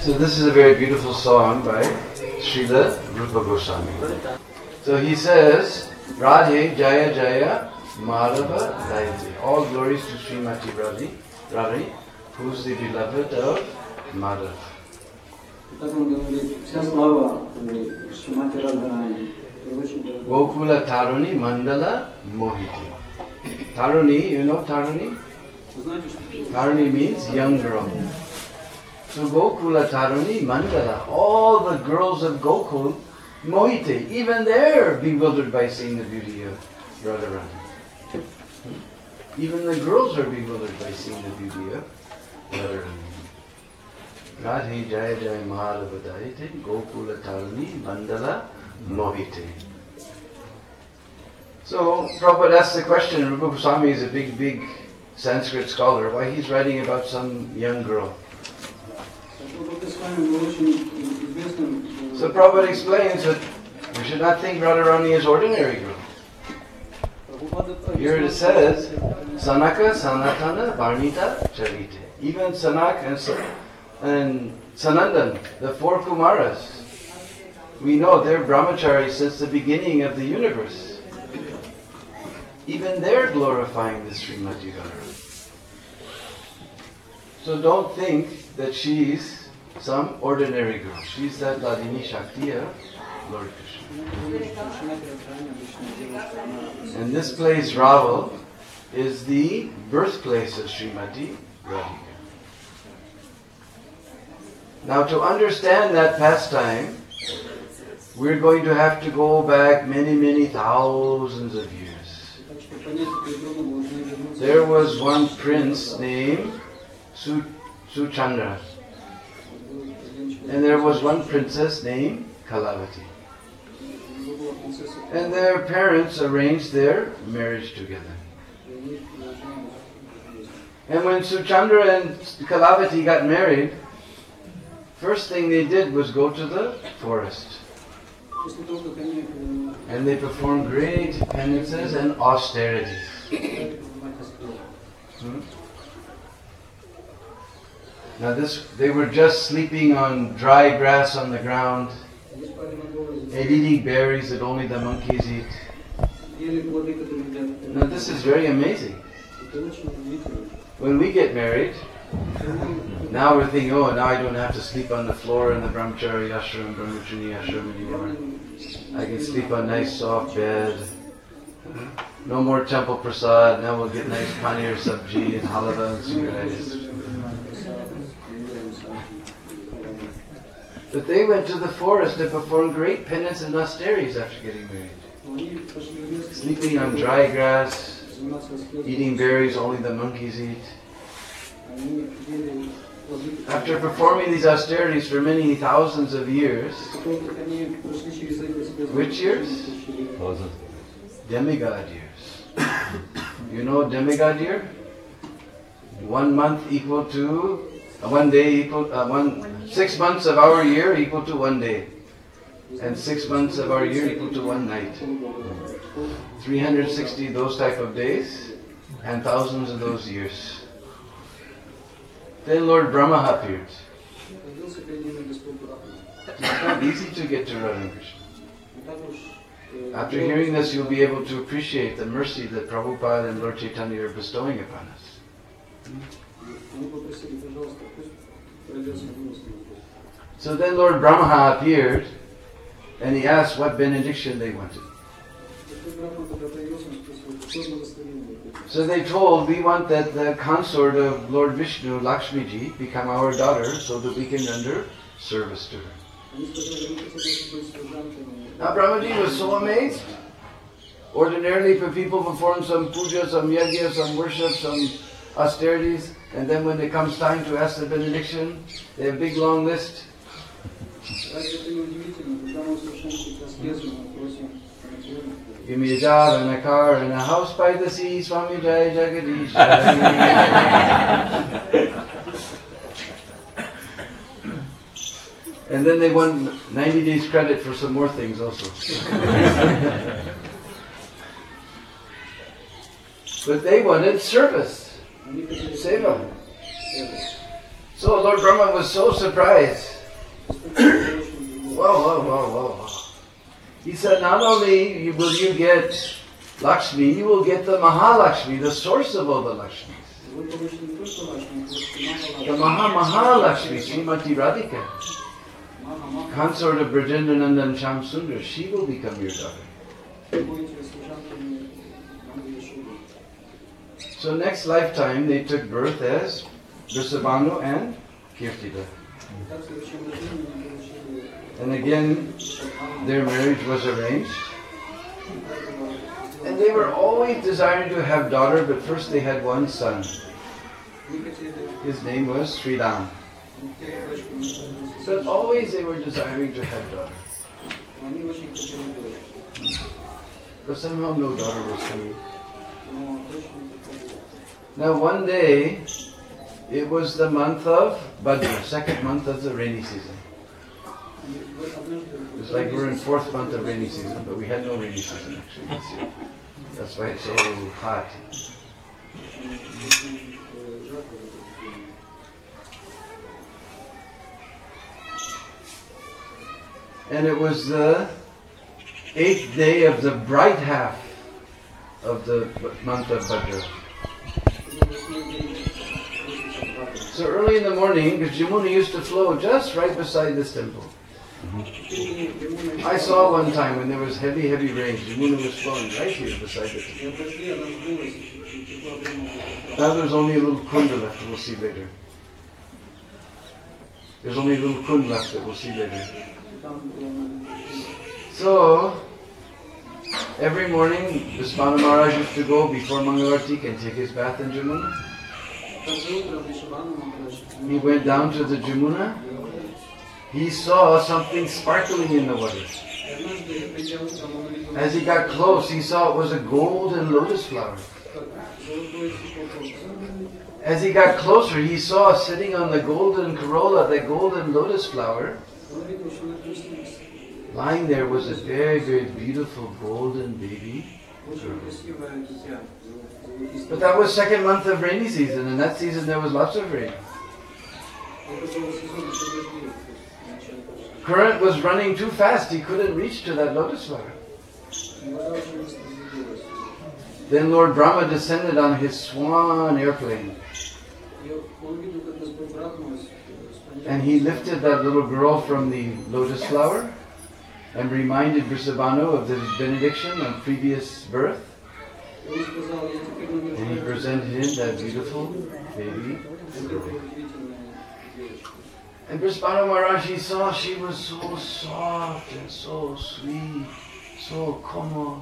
So this is a very beautiful song by Srila Rupa Goswami. So he says, Radhe Jaya Jaya Madhava Daite. All glories to Srimati Radhi, who's the beloved of Madhav. Gokula Taruni Mandala Mohiti. Taruni, you know Taruni? Taruni means young girl. So Gokula Taruni Mandala, all the girls of Gokul, Mohite, even they're bewildered by seeing the beauty of Radharani. Even the girls are bewildered by seeing the beauty of Radharani. Radhe Jaya Jaya Madhava Daite, Gokula Taruni Mandala Mohite. So Prabhupada asks the question, Rupa Goswami is a big Sanskrit scholar, why he's writing about some young girl. So Prabhupada explains that we should not think Radharani is ordinary girl. Here it says, Sanaka, Sanatana, Varnita, Charite. Even Sanak and Sanandan, the four Kumaras, we know they're brahmacharis since the beginning of the universe. Even they're glorifying the Srimati Radharani. So don't think that she's some ordinary girl. She's that Ladini Shakti of Lord Krishna. And this place, Raval, is the birthplace of Srimati Radhika. Now to understand that pastime, we're going to have to go back many thousands of years. There was one prince named Suchandra. And there was one princess named Kalavati. And their parents arranged their marriage together. And when Suchandra and Kalavati got married, first thing they did was go to the forest. And they performed great penances and austerities. Now they were just sleeping on dry grass on the ground and eating berries that only the monkeys eat. Now this is very amazing. When we get married, now we're thinking, oh, now I don't have to sleep on the floor in the brahmachari ashram, brahmachari ashram anymore. I can sleep on nice soft bed. No more temple prasad. Now we'll get nice paneer sabji and halava and sweet rice. But they went to the forest and performed great penance and austerities after getting married. Sleeping on dry grass, eating berries only the monkeys eat. After performing these austerities for many thousands of years, which years? Demigod years. You know demigod year? 1 month equal to 1 day equal 6 months of our year equal to 1 day, and 6 months of our year equal to 1 night. 360 those type of days, and thousands of those years. Then Lord Brahma appeared. It's not easy to get to Radha Krishna. After hearing this, you'll be able to appreciate the mercy that Prabhupada and Lord Chaitanya are bestowing upon us. So then Lord Brahma appeared and he asked what benediction they wanted. So they told, we want that the consort of Lord Vishnu, Lakshmi Ji, become our daughter so that we can render service to her. Now Brahmaji was so amazed. Ordinarily, if people perform some puja, some yajna, some worship, some austerities, and then when it comes time to ask the benediction, they have a big long list. Give me a job and a car and a house by the sea, Swami Jai Jagadish. And then they won 90 days credit for some more things also. But they wanted service, seva. So Lord Brahma was so surprised. Whoa. He said, not only will you get Lakshmi, you will get the Mahalakshmi, the source of all the Lakshmis. The Mahalakshmi, Srimati Radhika, consort of Brajendranandan Shamsundar, she will become your daughter. So next lifetime they took birth as Vrishabhanu and Kirtida. And again, their marriage was arranged. And they were always desiring to have daughter, but first they had one son. His name was Sridham. But always they were desiring to have daughter. But somehow no daughter was coming. Now one day, it was the month of Bhadra, second month of the rainy season. It's like we're in fourth month of rainy season, but we had no rainy season actually this year. That's why it's so hot. And it was the 8th day of the bright half of the month of Bhadra. So early in the morning, because Jamuna used to flow just right beside this temple. I saw one time when there was heavy rain, Jamuna was flowing right here beside the temple. Now there's only a little kunda left that we'll see later. There's only a little kund left that we'll see later. So, every morning, Vishwanath Maharaj used to go before Mangalarti and take his bath in Jamuna. He went down to the Jamuna. He saw something sparkling in the water. As he got close, he saw it was a golden lotus flower. As he got closer, he saw sitting on the golden corolla, the golden lotus flower. Lying there was a very beautiful golden baby girl. But that was second month of rainy season, and that season there was lots of rain. Current was running too fast, he couldn't reach to that lotus flower. Then Lord Brahma descended on his swan airplane. And he lifted that little girl from the lotus flower and reminded Vrishabhanu of the benediction on previous birth. And he presented him that beautiful baby girl. And Vrishabhanu Maharaj, he saw she was so soft and so sweet, so komal,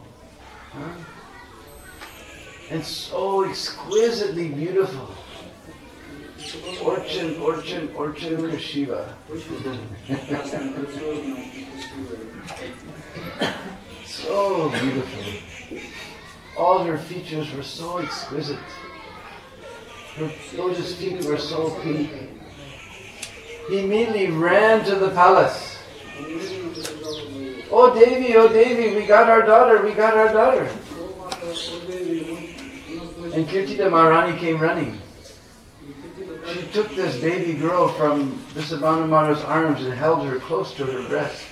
and so exquisitely beautiful. Orchan Shiva. So beautiful. All her features were so exquisite. Her lotus feet were so pink. He immediately ran to the palace. Oh Devi, we got our daughter, we got our daughter. And Kirtida Maharani came running. She took this baby girl from Vrishabhanu Maharaj's arms and held her close to her breast.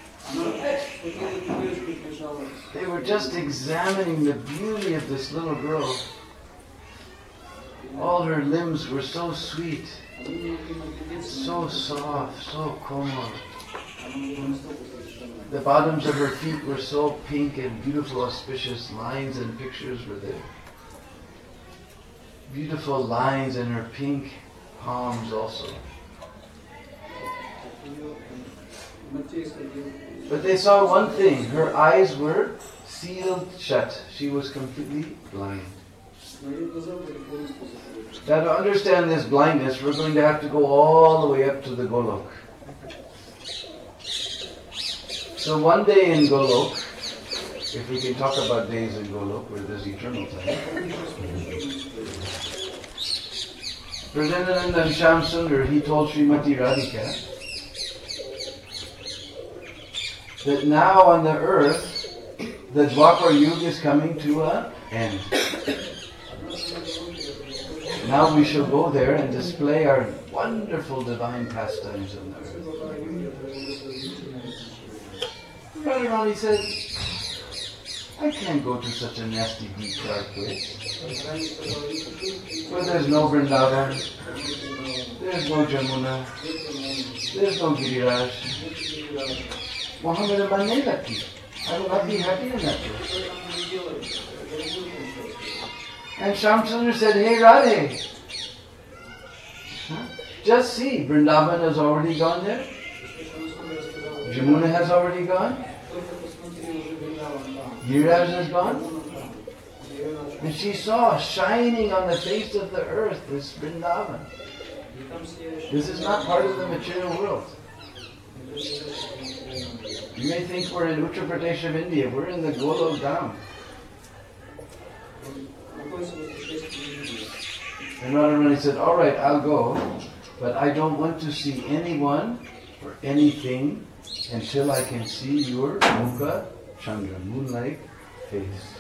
They were just examining the beauty of this little girl. All her limbs were so sweet, so soft, so komal. The bottoms of her feet were so pink and beautiful, auspicious lines and pictures were there. Beautiful lines in her pink palms also. But they saw one thing, her eyes were sealed shut. She was completely blind. Now to understand this blindness, we're going to have to go all the way up to the Golok. So one day in Golok, if we can talk about days in Golok where there's eternal time, Brajendranandan Shamsundar, he told Srimati Radhika that now on the earth, the Dwapar Yuga is coming to an end. Now we shall go there and display our wonderful divine pastimes on the earth. Radharani said, I can't go to such a nasty, deep, dark place where there's no Vrindavan, there's no Jamuna, there's no Giriraj. Wahan mera man nahi lagti. I will not be happy in that place. And Shamsundar said, hey Radhe, just see, Vrindavan has already gone there. Jamuna has already gone. Giriraj has gone. And she saw shining on the face of the earth this Vrindavan. This is not part of the material world. You may think we're in Uttar Pradesh of India. We're in the Golok Dham. And Radharani said, all right, I'll go, but I don't want to see anyone or anything until I can see your Mukha Chandra, moon-like face.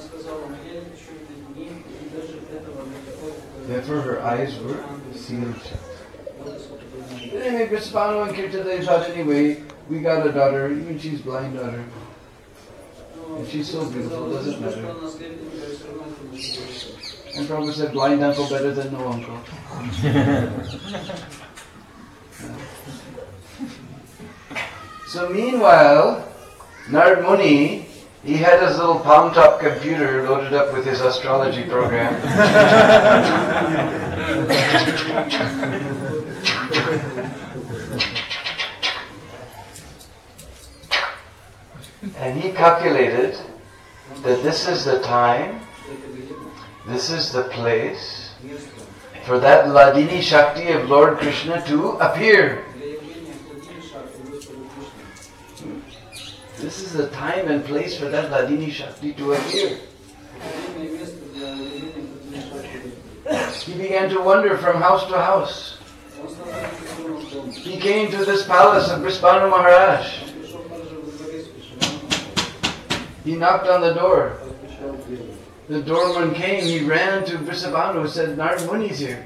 Therefore her eyes were sealed shut. Anyway, Vrishabhanu and Kirtida thought, anyway, we got a daughter, even she's blind daughter. And she's so beautiful, doesn't matter. And Prabhupada said, blind uncle better than no uncle. So meanwhile, Narad Muni, he had his little palm-top computer loaded up with his astrology program. And he calculated that this is the time, this is the place for that Hladini Shakti of Lord Krishna to appear. This is the time and place for that Hladini Shakti to appear. He began to wander from house to house. He came to this palace of Vrishabhanu Maharaj. He knocked on the door. The doorman came, he ran to Vrishabhanu and said, Narad Muni's here.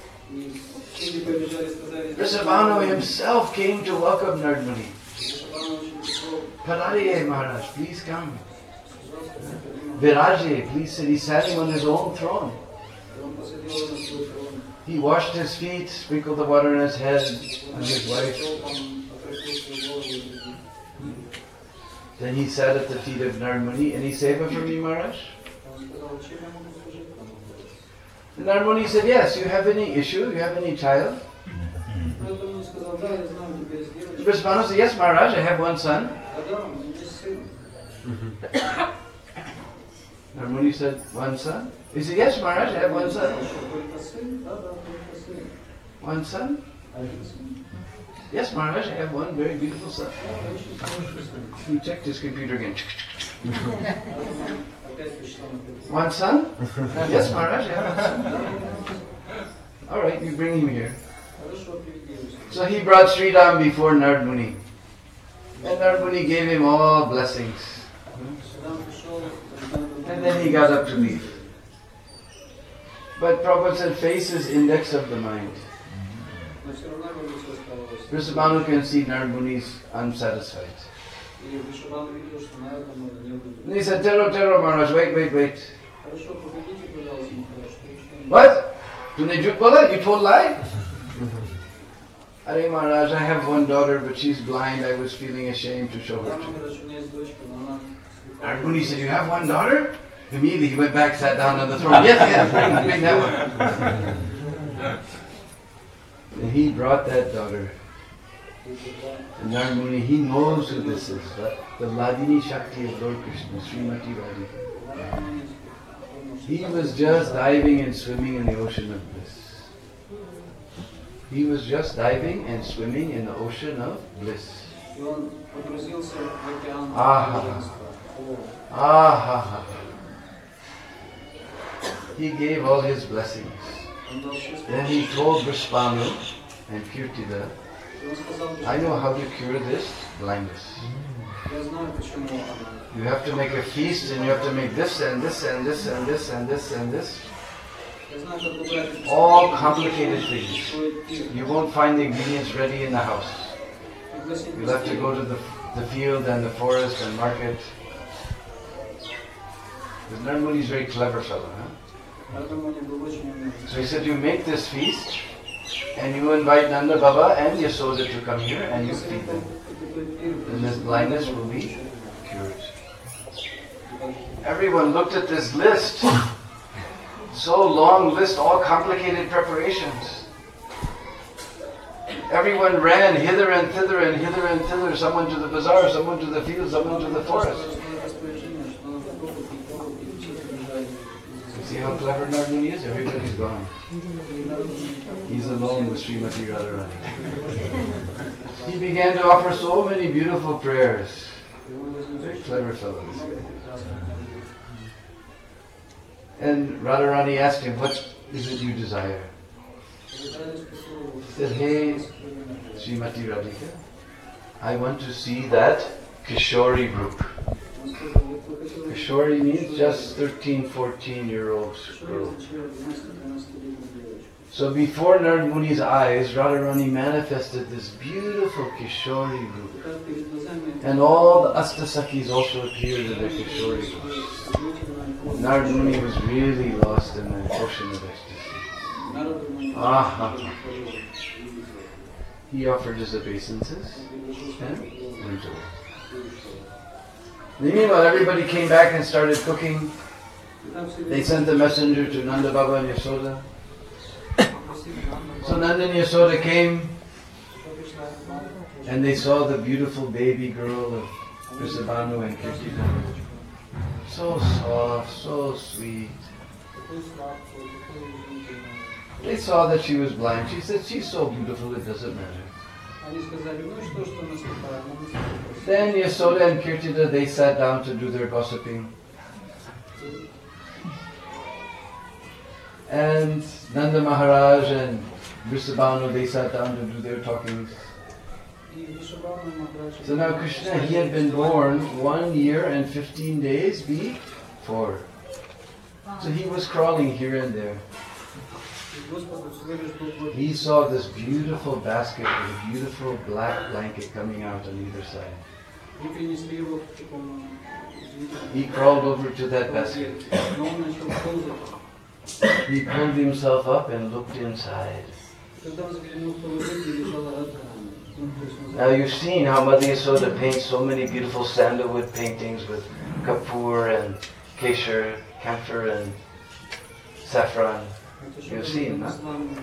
Vrishabhanu himself came to welcome Narad Muni. Padariye Maharaj, please come. Viraje, please sit. He sat him on his own throne. He washed his feet, sprinkled the water on his head, on his wife. Then he sat at the feet of Narad Muni. Any seva for me, Maharaj? And Narad Muni said, yes, you have any issue? You have any child? Vrishabhanu said, yes, Maharaj, I have one son. Narad Muni said, one son? He said, yes, Maharaj, I have one son. One son? Yes, Maharaj, I have one very beautiful son. He checked his computer again. One son? Yes, Maharaj, I have one son. All right, you bring him here. So he brought Sri Ram before Narad Muni. And Narad Muni gave him all blessings. And then he got up to leave. But Prabhupada said, face is index of the mind. Vrishabhanu can see Narad Muni's unsatisfied. And he said, Tero Maharaj, wait. What? Tune jhut bola? You told lie? Arey Maharaj, I have one daughter, but she's blind. I was feeling ashamed to show her to you. Narad Muni said, you have one daughter? Immediately he went back, sat down on the throne. Yes, bring that one. And he brought that daughter. And Narad Muni, he knows who this is. The Hladini Shakti of Lord Krishna, Srimati Radhika. He was just diving and swimming in the ocean of bliss. He was just diving and swimming in the ocean of bliss. He gave all his blessings. Then he told Vrishabhanu and Kirtida, I know how to cure this blindness. You have to make a feast and you have to make this and this and this and this and this and this. All complicated things. You won't find the ingredients ready in the house. You'll have to go to the field and the forest and market. Because Narad Muni is a very clever fellow. So he said, you make this feast and you invite Nanda Baba and Yasoda to come here and you feed them. And this blindness will be cured. Everyone looked at this list. So long list, all complicated preparations. Everyone ran hither and thither and hither and thither, someone to the bazaar, someone to the field, someone to the forest. See how clever Narad Muni is? Everybody's gone. He's alone with Srimati Radharani. He began to offer so many beautiful prayers. Very clever fellow, this guy. And Radharani asked him, what is it you desire? He said, hey, Srimati Radhika, I want to see that Kishori group. Kishori means just 13, 14-year-old girl. So before Narad Muni's eyes, Radharani manifested this beautiful Kishori group. And all the Astasakis also appeared in the Kishori group. Narad Muni was really lost in the ocean of ecstasy. He offered his obeisances and went away. Meanwhile, everybody came back and started cooking. They sent the messenger to Nanda Baba and Yasoda. So Nanda and Yasoda came and they saw the beautiful baby girl of Vrishabhanu and Kirtida. So soft, so sweet. They saw that she was blind. She said, she's so beautiful, it doesn't matter. Then Yasoda and Kirtida, they sat down to do their gossiping. And Nanda Maharaj and Vrishabhanu, they sat down to do their talkings. So now Krishna, he had been born 1 year and 15 days before. So he was crawling here and there. He saw this beautiful basket with a beautiful black blanket coming out on either side. He crawled over to that basket. He pulled himself up and looked inside. Now you've seen how Mother Yasoda paints so many beautiful sandalwood paintings with kapoor and kesher, camphor and saffron. You've seen, huh?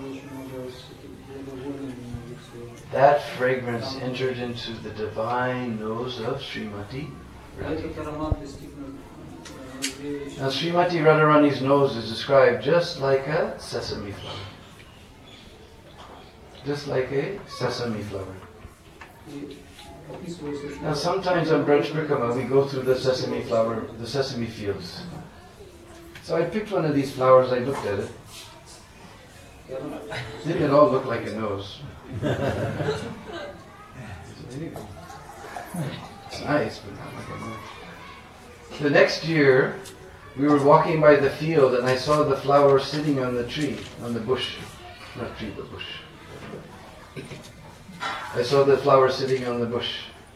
That fragrance entered into the divine nose of Srimati Radhika. Now Srimati Radharani's nose is described just like a sesame flower. Just like a sesame flower. Now sometimes on Braj Prikrama we go through the sesame flower, the sesame fields. So I picked one of these flowers, I looked at it. Didn't it all look like a nose? It's nice, but not like a nose. The next year, we were walking by the field and I saw the flower sitting on the tree, on the bush. Not tree, but bush. I saw the flower sitting on the bush.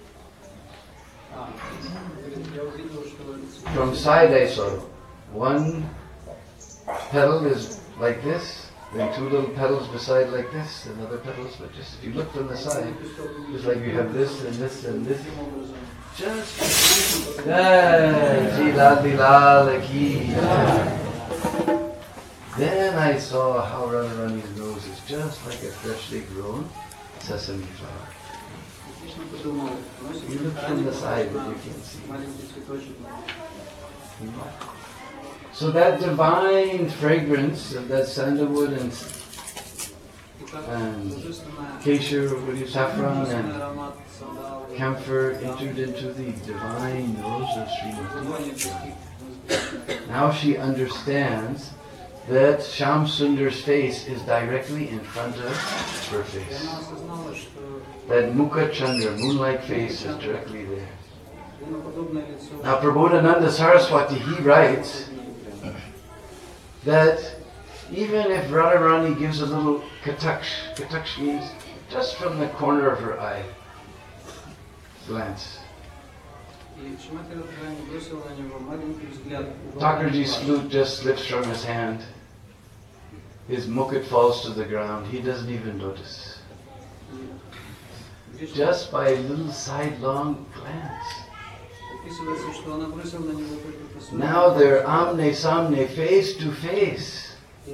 From side I saw one petal is like this, then two little petals beside like this, and other petals, but just if you look from the side, just like you have this and this and this. Just then I saw how Radharani's nose is just like a freshly grown sesame flower. You look from the side, but you can't see. So that divine fragrance of that sandalwood and kesher, saffron and camphor entered into the divine nose of Srimati. Now she understands that Shyam Sundar's face is directly in front of her face. That Mukha Chandra, moon-like face, is directly there. Now Prabodhananda Saraswati, he writes that Even if Radharani gives a little kataksh, kataksh means just from the corner of her eye, glance. Thakurji's flute just slips from his hand. His mukut falls to the ground. He doesn't even notice. Just by a little sidelong glance. Now they're amne samne, face to face.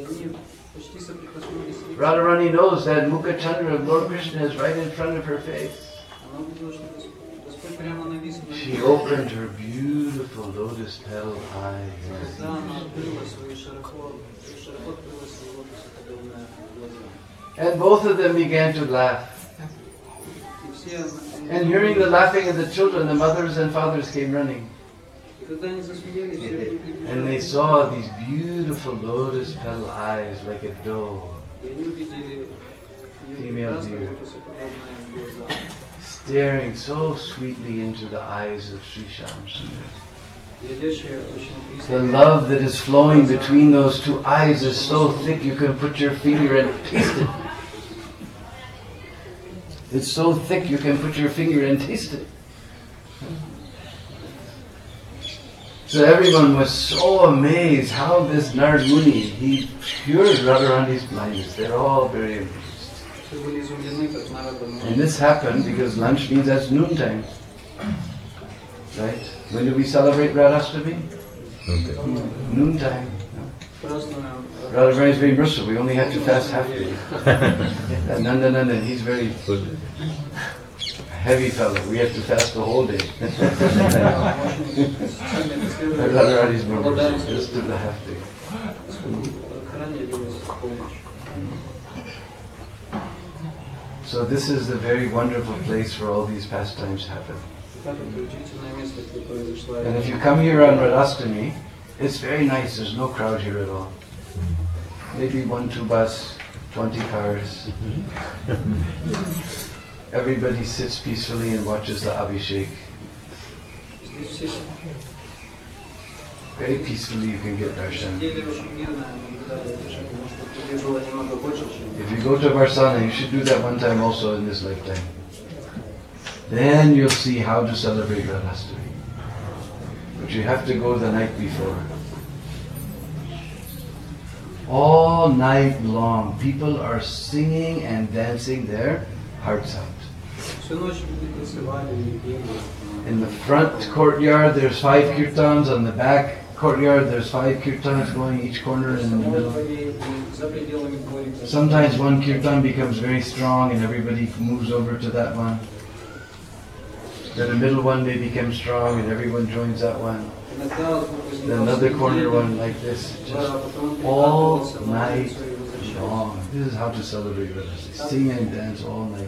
Radharani knows that Mukha Chandra of Lord Krishna is right in front of her face. She opened her beautiful lotus petal eyes. And both of them began to laugh. And hearing the laughing of the children, the mothers and fathers came running. And they saw these beautiful lotus petal eyes like a doe, female deer, staring so sweetly into the eyes of Sri Shyam Sundar. The love that is flowing between those two eyes is so thick you can put your finger and taste it. It's so thick you can put your finger and taste it. So everyone was so amazed how this Narad Muni, he cured Radharani's blindness. They're all very amazed. And this happened because lunch means that's noontime. Right? When do we celebrate Radhastami? Noontime. Radharani is very merciful. We only have to fast half a day. And Nanda, he's very heavy fellow. We have to fast the whole day. Radharani is more merciful. Just do the half day. So this is the very wonderful place where all these pastimes happen. And if you come here on Radhastami, it's very nice. There's no crowd here at all. Maybe 1-2 bus, 20 cars. Everybody sits peacefully and watches the Abhishek. Very peacefully you can get darshan. If you go to Varsana, you should do that one time also in this lifetime. Then you'll see how to celebrate Radhastami. But you have to go the night before. All night long, people are singing and dancing their hearts out. In the front courtyard, there's 5 kirtans. On the back courtyard, there's 5 kirtans going each corner in the middle. Sometimes one kirtan becomes very strong and everybody moves over to that one. Then the middle one may become strong and everyone joins that one. Then another corner one like this. Just all night long. This is how to celebrate Radhastami. Sing and dance all night.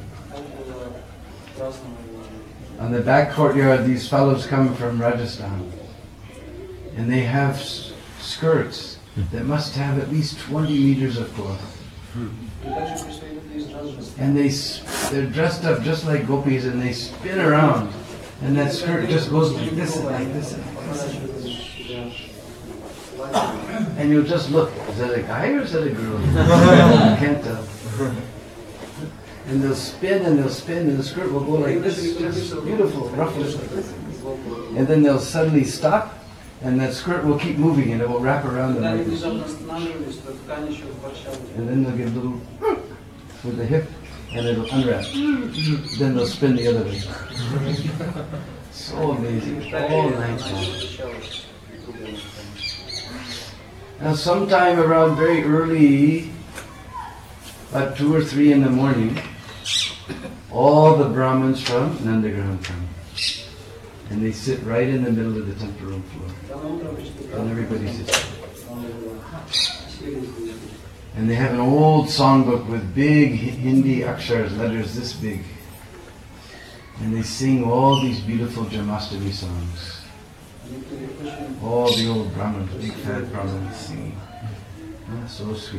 On the back courtyard, these fellows come from Rajasthan. And they have skirts that must have at least 20 meters of cloth. And they're dressed up just like gopis and they spin around. And that skirt just goes like this and like this and like this. And you'll just look, is that a guy or is that a girl? You can't tell. And they'll spin and the skirt will go like this, just beautiful, ruffles like this. And then they'll suddenly stop and that skirt will keep moving and it will wrap around them like this. And then they'll get a little with the hip and it'll unwrap. Then they'll spin the other way. So amazing, all night long. Now sometime around very early, about 2 or 3 in the morning, all the Brahmins from Nandagram come. And they sit right in the middle of the temple room floor. And everybody sits there. And they have an old songbook with big Hindi akshars, letters this big. And they sing all these beautiful Janmashtami songs. All the old Brahmins, big fat Brahmins singing. So sweet.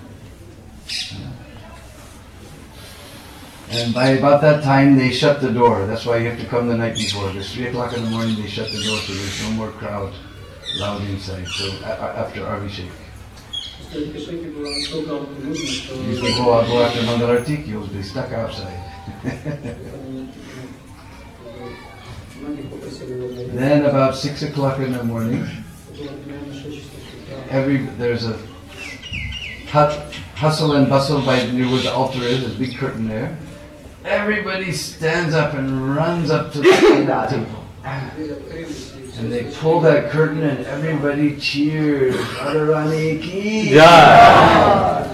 And by about that time they shut the door. That's why you have to come the night before. It's 3 o'clock in the morning, they shut the door so there's no more crowd loud inside. So after Abhishek. Used to go after Mangalarti, he would be stuck outside. Then about 6 o'clock in the morning, there's a hustle and bustle by near where the altar is, there's a big curtain there. Everybody stands up and runs up to the temple. And they pull that curtain and everybody cheers. Radharani ki jai.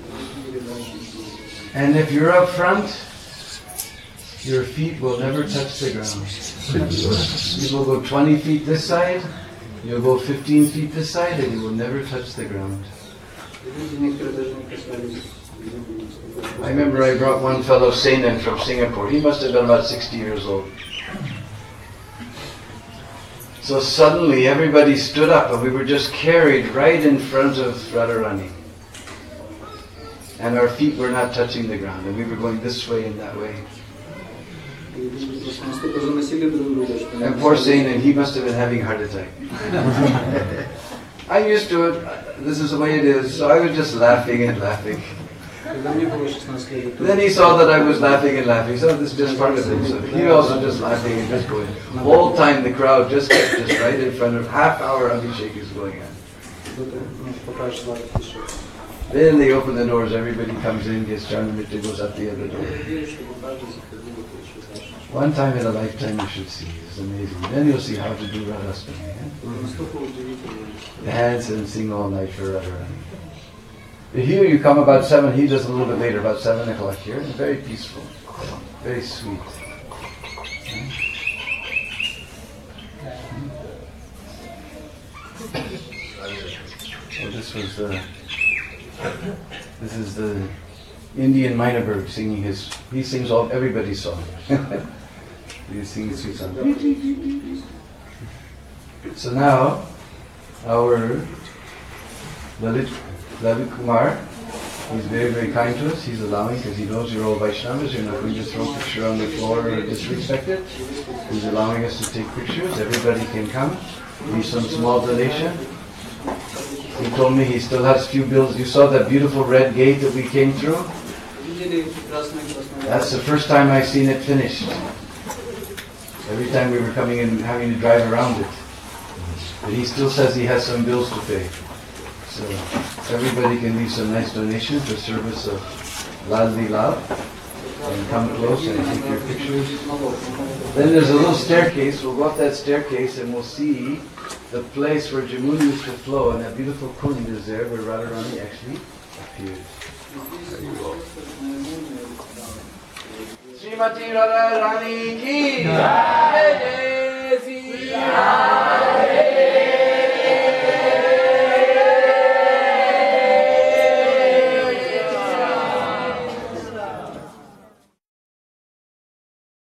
And if you're up front, your feet will never touch the ground. You will go 20 feet this side, you'll go 15 feet this side, and you will never touch the ground. I remember I brought one fellow Seinen from Singapore. He must have been about 60 years old. So suddenly everybody stood up and we were just carried right in front of Radharani. And our feet were not touching the ground and we were going this way and that way. And poor Seinen, he must have been having a heart attack. I'm used to it. This is the way it is. So I was just laughing and laughing. Then he saw that I was laughing and laughing, so this is just part of it. So he also just laughing and just going. The whole time the crowd just kept us right in front of half hour Abhishek is going on. Then they open the doors, everybody comes in, gets Charnamrita, goes out the other door. One time in a lifetime you should see, it's amazing. Then you'll see how to do Radhastami. Dance and sing all night for Radharani. Here you come about 7, he does a little bit later, about 7 o'clock here. Very peaceful, very sweet. So this is the Indian Minaberg singing he sings everybody's song. He sings his song. So now, our Lalit Kumar, he's very, very kind to us. He's allowing, because he knows you're all Vaishnavas, you're not going to throw a picture on the floor or disrespect it. He's allowing us to take pictures. Everybody can come. Leave some small donation. He told me he still has a few bills. You saw that beautiful red gate that we came through? That's the first time I've seen it finished. Every time we were coming in, having to drive around it. But he still says he has some bills to pay. So everybody can leave some nice donation for service of Ladli Lal. And come close and take your pictures. Then there's a little staircase. We'll go up that staircase and we'll see the place where Jamuna used to flow, and that beautiful kund is there where Radharani actually appears. Srimati Radharani ki jai.